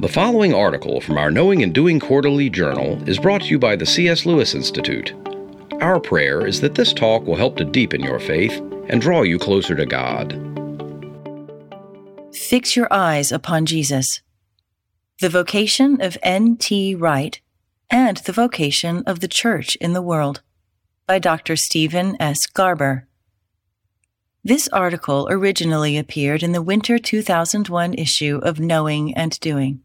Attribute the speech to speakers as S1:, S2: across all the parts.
S1: The following article from our Knowing and Doing Quarterly Journal is brought to you by the C.S. Lewis Institute. Our prayer is that this talk will help to deepen your faith and draw you closer to God.
S2: Fix your eyes upon Jesus. The vocation of N.T. Wright and the vocation of the Church in the world, by Dr. Stephen S. Garber. This article originally appeared in the winter 2001 issue of Knowing and Doing.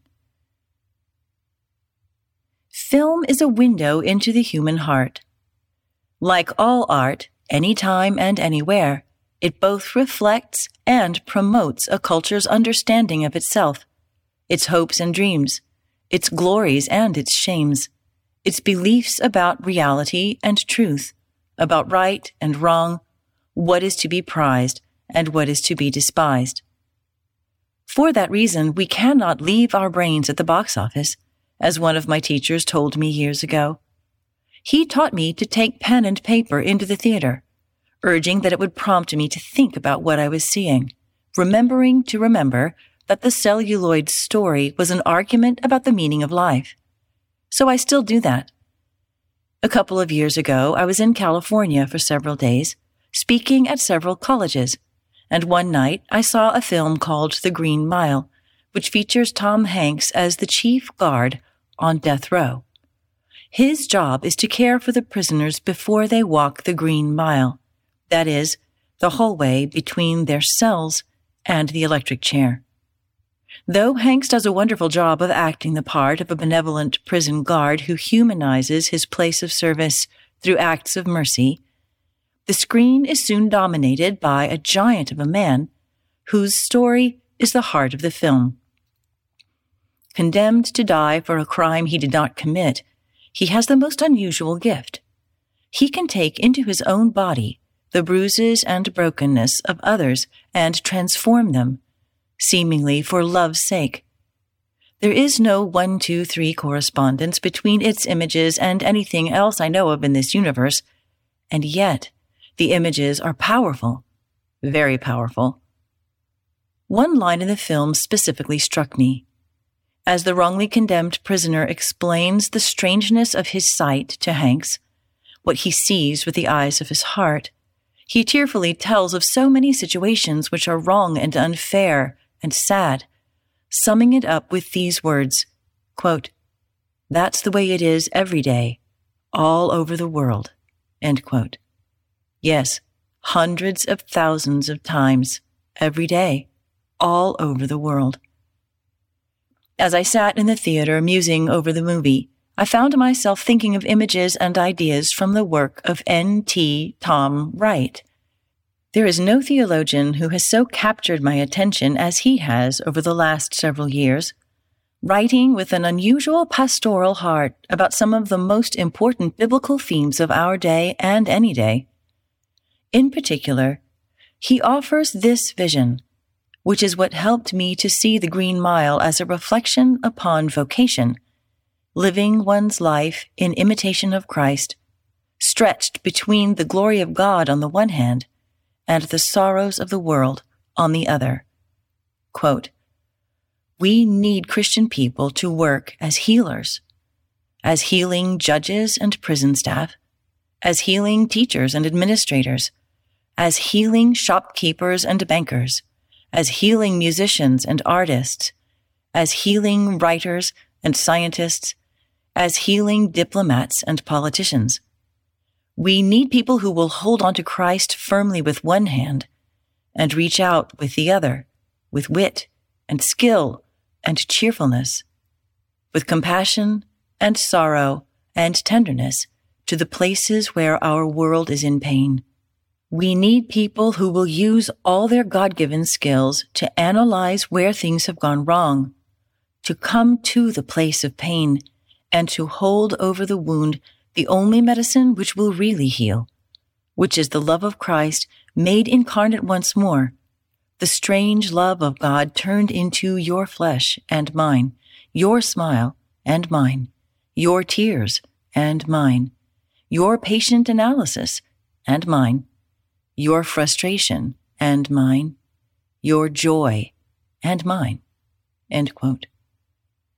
S2: Film is a window into the human heart. Like all art, anytime and anywhere, it both reflects and promotes a culture's understanding of itself, its hopes and dreams, its glories and its shames, its beliefs about reality and truth, about right and wrong, what is to be prized and what is to be despised. For that reason, we cannot leave our brains at the box office, as one of my teachers told me years ago. He taught me to take pen and paper into the theater, urging that it would prompt me to think about what I was seeing, remembering to remember that the celluloid story was an argument about the meaning of life. So I still do that. A couple of years ago, I was in California for several days, speaking at several colleges, and one night I saw a film called The Green Mile, which features Tom Hanks as the chief guard on death row. His job is to care for the prisoners before they walk the Green Mile, that is, the hallway between their cells and the electric chair. Though Hanks does a wonderful job of acting the part of a benevolent prison guard who humanizes his place of service through acts of mercy, the screen is soon dominated by a giant of a man whose story is the heart of the film. Condemned to die for a crime he did not commit, he has the most unusual gift. He can take into his own body the bruises and brokenness of others and transform them, seemingly for love's sake. There is no 1, 2, 3 correspondence between its images and anything else I know of in this universe, and yet the images are powerful, very powerful. One line in the film specifically struck me. As the wrongly condemned prisoner explains the strangeness of his sight to Hanks, what he sees with the eyes of his heart, he tearfully tells of so many situations which are wrong and unfair and sad, summing it up with these words, quote, "That's the way it is every day, all over the world," end quote. Yes, hundreds of thousands of times, every day, all over the world. As I sat in the theater musing over the movie, I found myself thinking of images and ideas from the work of N.T. Tom Wright. There is no theologian who has so captured my attention as he has over the last several years, writing with an unusual pastoral heart about some of the most important biblical themes of our day and any day. In particular, he offers this vision, which is what helped me to see the Green Mile as a reflection upon vocation, living one's life in imitation of Christ, stretched between the glory of God on the one hand and the sorrows of the world on the other. Quote, "We need Christian people to work as healers, as healing judges and prison staff, as healing teachers and administrators, as healing shopkeepers and bankers, as healing musicians and artists, as healing writers and scientists, as healing diplomats and politicians. We need people who will hold on to Christ firmly with one hand and reach out with the other, with wit and skill and cheerfulness, with compassion and sorrow and tenderness to the places where our world is in pain. We need people who will use all their God-given skills to analyze where things have gone wrong, to come to the place of pain, and to hold over the wound the only medicine which will really heal, which is the love of Christ made incarnate once more, the strange love of God turned into your flesh and mine, your smile and mine, your tears and mine, your patient analysis and mine, your frustration and mine, your joy and mine." End quote.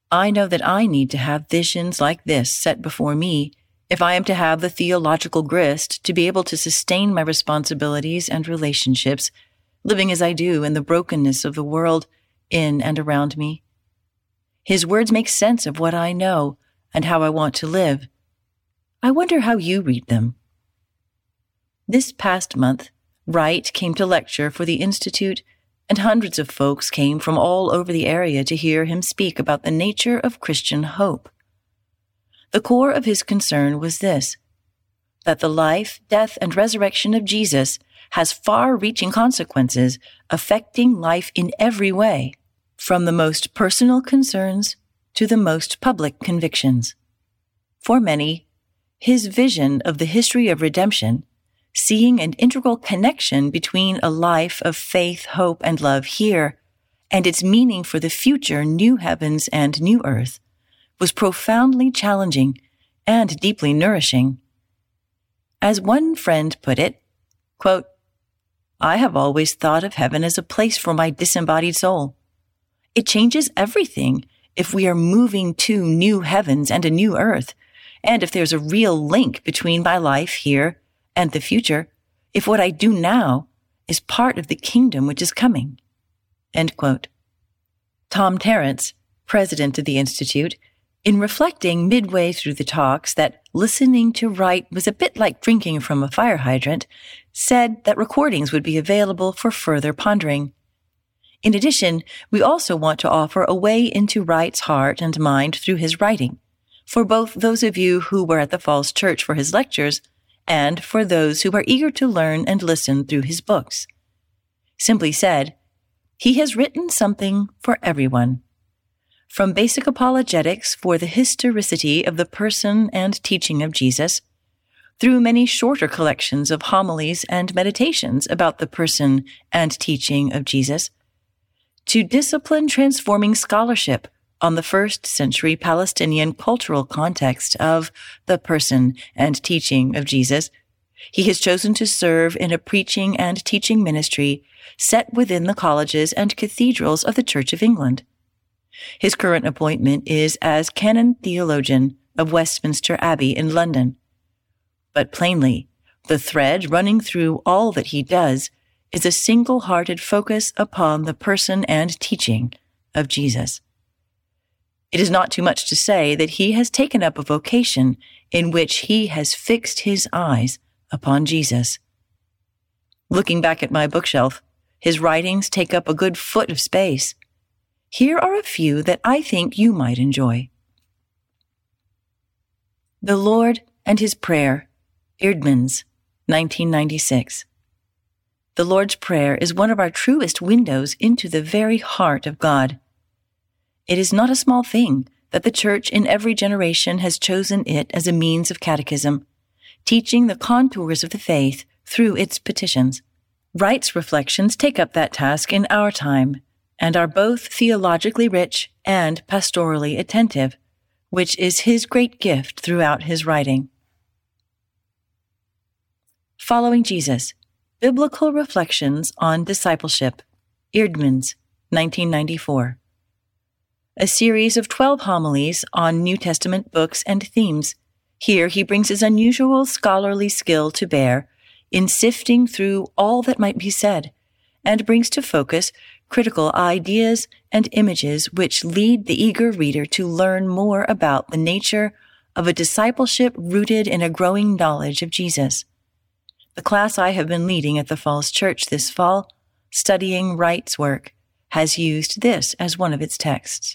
S2: I know that I need to have visions like this set before me if I am to have the theological grist to be able to sustain my responsibilities and relationships, living as I do in the brokenness of the world in and around me. His words make sense of what I know and how I want to live. I wonder how you read them. This past month, Wright came to lecture for the Institute, and hundreds of folks came from all over the area to hear him speak about the nature of Christian hope. The core of his concern was this: that the life, death, and resurrection of Jesus has far-reaching consequences affecting life in every way, from the most personal concerns to the most public convictions. For many, his vision of the history of redemption, seeing an integral connection between a life of faith, hope, and love here and its meaning for the future new heavens and new earth, was profoundly challenging and deeply nourishing. As one friend put it, quote, "I have always thought of heaven as a place for my disembodied soul. It changes everything if we are moving to new heavens and a new earth, and if there's a real link between my life here and the future, if what I do now is part of the kingdom which is coming." End quote. Tom Terrence, president of the Institute, in reflecting midway through the talks that listening to Wright was a bit like drinking from a fire hydrant, said that recordings would be available for further pondering. In addition, we also want to offer a way into Wright's heart and mind through his writing, for both those of you who were at the Falls Church for his lectures and for those who are eager to learn and listen through his books. Simply said, he has written something for everyone. From basic apologetics for the historicity of the person and teaching of Jesus, through many shorter collections of homilies and meditations about the person and teaching of Jesus, to discipline-transforming scholarship on the first-century Palestinian cultural context of the person and teaching of Jesus, he has chosen to serve in a preaching and teaching ministry set within the colleges and cathedrals of the Church of England. His current appointment is as Canon Theologian of Westminster Abbey in London. But plainly, the thread running through all that he does is a single-hearted focus upon the person and teaching of Jesus. It is not too much to say that he has taken up a vocation in which he has fixed his eyes upon Jesus. Looking back at my bookshelf, his writings take up a good foot of space. Here are a few that I think you might enjoy. The Lord and His Prayer, Eerdmans, 1996. The Lord's Prayer is one of our truest windows into the very heart of God. It is not a small thing that the Church in every generation has chosen it as a means of catechism, teaching the contours of the faith through its petitions. Wright's reflections take up that task in our time, and are both theologically rich and pastorally attentive, which is his great gift throughout his writing. Following Jesus, Biblical Reflections on Discipleship, Eerdmans, 1994. A series of 12 homilies on New Testament books and themes. Here he brings his unusual scholarly skill to bear in sifting through all that might be said, and brings to focus critical ideas and images which lead the eager reader to learn more about the nature of a discipleship rooted in a growing knowledge of Jesus. The class I have been leading at the Falls Church this fall, studying Wright's work, has used this as one of its texts.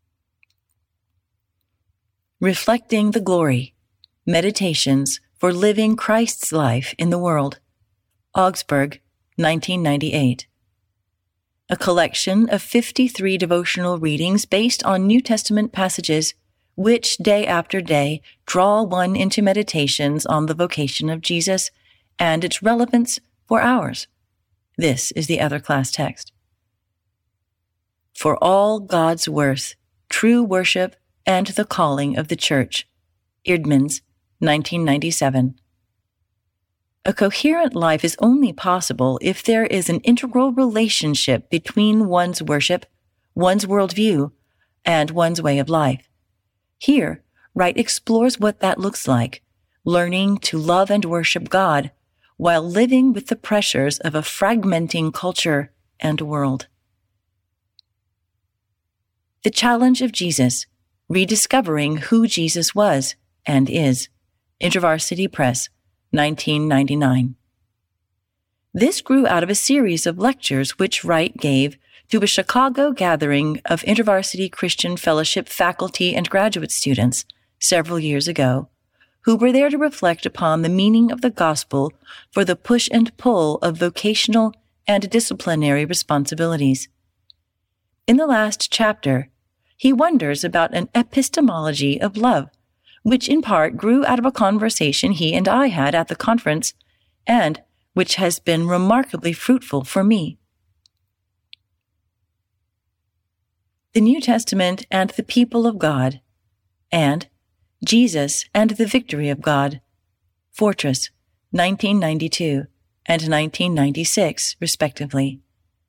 S2: Reflecting the Glory, Meditations for Living Christ's Life in the World, Augsburg, 1998. A collection of 53 devotional readings based on New Testament passages, which day after day draw one into meditations on the vocation of Jesus and its relevance for ours. This is the other class text. For all God's worth, true worship, and the calling of the Church, Eerdmans, 1997. A coherent life is only possible if there is an integral relationship between one's worship, one's worldview, and one's way of life. Here, Wright explores what that looks like, learning to love and worship God while living with the pressures of a fragmenting culture and world. The Challenge of Jesus, Rediscovering Who Jesus Was and Is, InterVarsity Press, 1999. This grew out of a series of lectures which Wright gave to a Chicago gathering of InterVarsity Christian Fellowship faculty and graduate students several years ago, who were there to reflect upon the meaning of the gospel for the push and pull of vocational and disciplinary responsibilities. In the last chapter, he wonders about an epistemology of love, which in part grew out of a conversation he and I had at the conference, and which has been remarkably fruitful for me. The New Testament and the People of God, and Jesus and the Victory of God, Fortress, 1992 and 1996, respectively.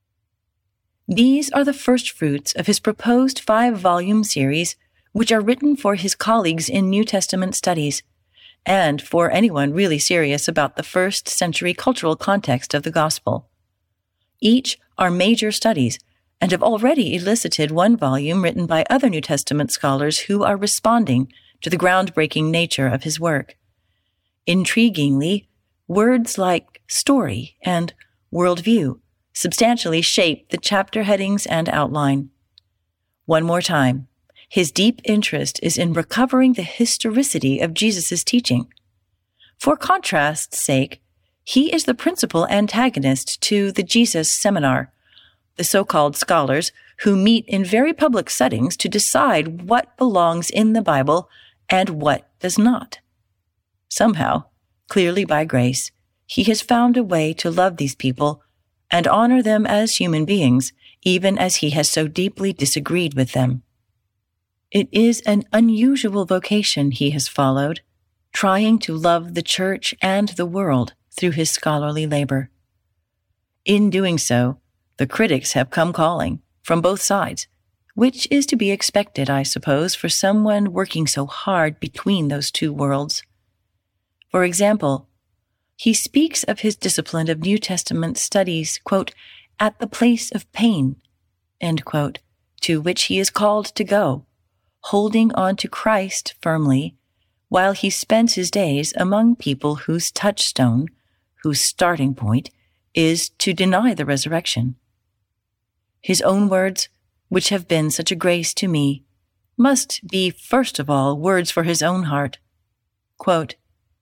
S2: These are the first fruits of his proposed 5-volume series, which are written for his colleagues in New Testament studies, and for anyone really serious about the first-century cultural context of the gospel. Each are major studies, and have already elicited one volume written by other New Testament scholars who are responding to the groundbreaking nature of his work. Intriguingly, words like story and worldview substantially shape the chapter headings and outline. One more time, his deep interest is in recovering the historicity of Jesus' teaching. For contrast's sake, he is the principal antagonist to the Jesus Seminar, the so-called scholars who meet in very public settings to decide what belongs in the Bible and what does not. Somehow, clearly by grace, he has found a way to love these people and honor them as human beings, even as he has so deeply disagreed with them. It is an unusual vocation he has followed, trying to love the church and the world through his scholarly labor. In doing so, the critics have come calling, from both sides, which is to be expected, I suppose, for someone working so hard between those two worlds. For example, he speaks of his discipline of New Testament studies, quote, at the place of pain, end quote, to which he is called to go, holding on to Christ firmly, while he spends his days among people whose touchstone, whose starting point, is to deny the resurrection. His own words, which have been such a grace to me, must be first of all words for his own heart. Quote,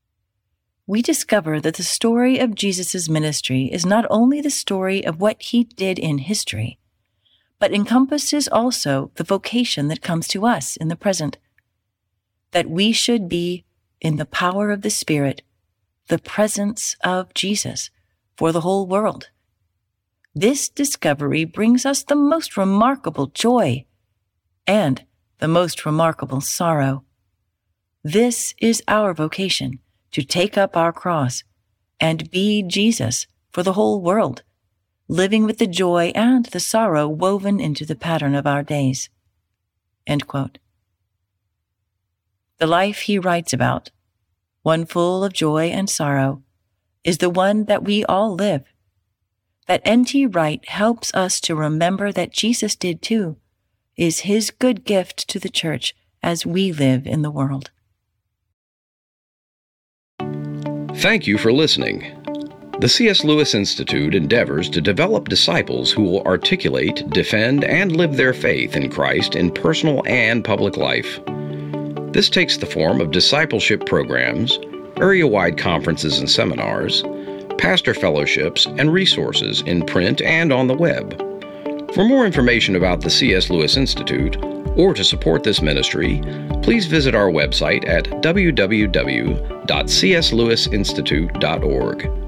S2: we discover that the story of Jesus' ministry is not only the story of what he did in history, but encompasses also the vocation that comes to us in the present, that we should be, in the power of the Spirit, the presence of Jesus for the whole world. This discovery brings us the most remarkable joy and the most remarkable sorrow. This is our vocation, to take up our cross and be Jesus for the whole world, living with the joy and the sorrow woven into the pattern of our days. End quote. The life he writes about, one full of joy and sorrow, is the one that we all live. That N.T. Wright helps us to remember that Jesus did too, is his good gift to the church as we live in the world.
S1: Thank you for listening. The C.S. Lewis Institute endeavors to develop disciples who will articulate, defend, and live their faith in Christ in personal and public life. This takes the form of discipleship programs, area-wide conferences and seminars, pastor fellowships, and resources in print and on the web. For more information about the C.S. Lewis Institute, or to support this ministry, please visit our website at www.cslewisinstitute.org.